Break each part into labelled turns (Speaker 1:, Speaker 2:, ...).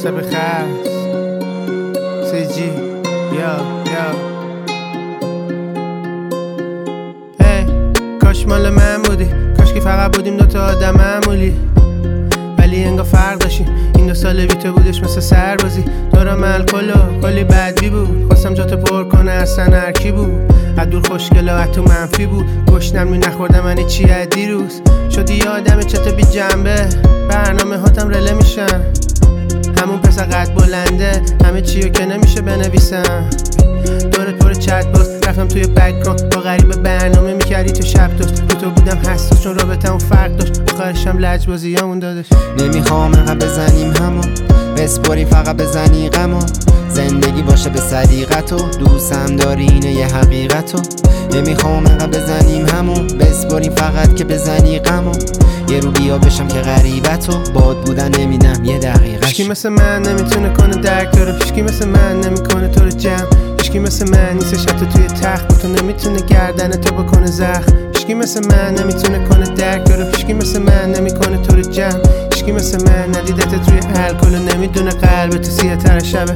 Speaker 1: سب خست سیجی یا کاش مال من بودی، کاش که فقط بودیم دوتا آدم معمولی، ولی انگار فرق داشتیم. این 2 سال بی تو بودش مثل سربازی، دورم الکل و کلی بدبی بود. خواستم جاتو پر کنه اصلا هرکی بود، از دور خوشگلا از تو منفی بود. گشنم می نخوردم من چی از دیروز، شدی یه آدم چطور بی جنبه. برنامه هاتم رله میشن، همون پسر قد بلنده، همه چیو که نمیشه بنویسم. دورت پر چت باز رفتم توی بک‌گراند، با غریبه برنامه میکردی تو شب داشت. تو بودم حساس چون رابطمون فرق داشت، آخرشم لجبازیامون دادش.
Speaker 2: نمیخوام انقدر بزنیم همون، بسپریم فقط بزنی غمون. زندگی باشه به صدیقتو، دوستم داری اینه یه حقیقتو. نمیخوام انقدر بزنیم همون، بسپریم فقط که بزنی غمون. یه رو بیا بشم که غریبتو، باد بودن نمیدم یه دقیقه.
Speaker 1: هیچکی مثل من نمیتونه کنه درک داره، هیچکی مثل من نمیکنه تو رو جمع. هیچکی مثل من نیستش حتی توی تخت، با تو نمیتونه گردن تو بکنه زخم. هیچکی مثل من نمیتونه کنه درک داره، هیچکی مثل من نمیکنه تو رو جمع. هیچکی مثل من ندیدت توی الکل و نمیدونه قلبت سیاه تر شبه.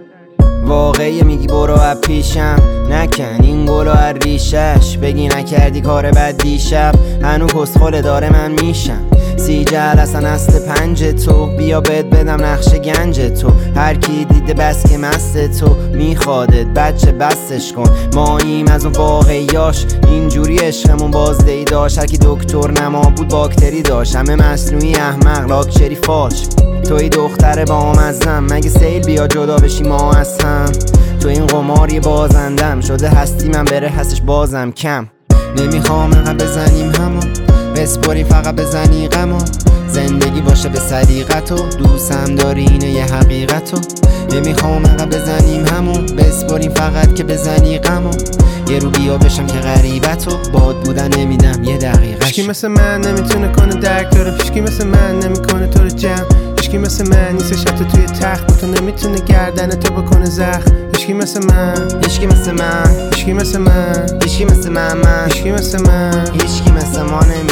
Speaker 2: واقعی میگی برو از پیشم، نکن این گلو از ریشش. بگی نکردی کار بد دیشب، هنو کسخل داره من میشم. 30 جلسن است 5 تو، بیا بهت بدم نقش گنج تو. هر کی دیده بس که مست تو، میخوادت بچه بستش کن. ماییم از اون واقعیاش، اینجوری عشقمون بازدهی داشت. هر کی دکتر نما بود باکتری داشت، همه مصنوعی احمق لاکچری فالش. توی دختر با مزم، مگه سیل بیا جدا بشی ما از هم. تو این قمار یه بازندم شده، هستی من بره هستش بازم کم. نمیخوام انقدر بزنیم همون، بسپری فقط بزنی غمون. زندگی باشه به صدیقتو، دوستم داری اینه یه حقیقتو. نمیخوام انقدر بزنیم همون، بسپریم فقط که بزنی غمون. یه رو بیا بشم که غریبتو، باد بودن نمیدم یه دقیقه.
Speaker 1: هیچکی مثل من نمیتونه کنه درک داره، هیچکی مثل من نمیکنه تو رو جمع. هیچکی مثل من نیستش حتی توی تخت، با تو نمیتونه گردن تو بکنه زخم. هیچکی مثل من،
Speaker 2: هیچکی مثل من،
Speaker 1: هیچکی مثل من،
Speaker 2: هیچکی مثل من،
Speaker 1: هیچکی مثل من،
Speaker 2: هیچکی مثل ما نمیشه.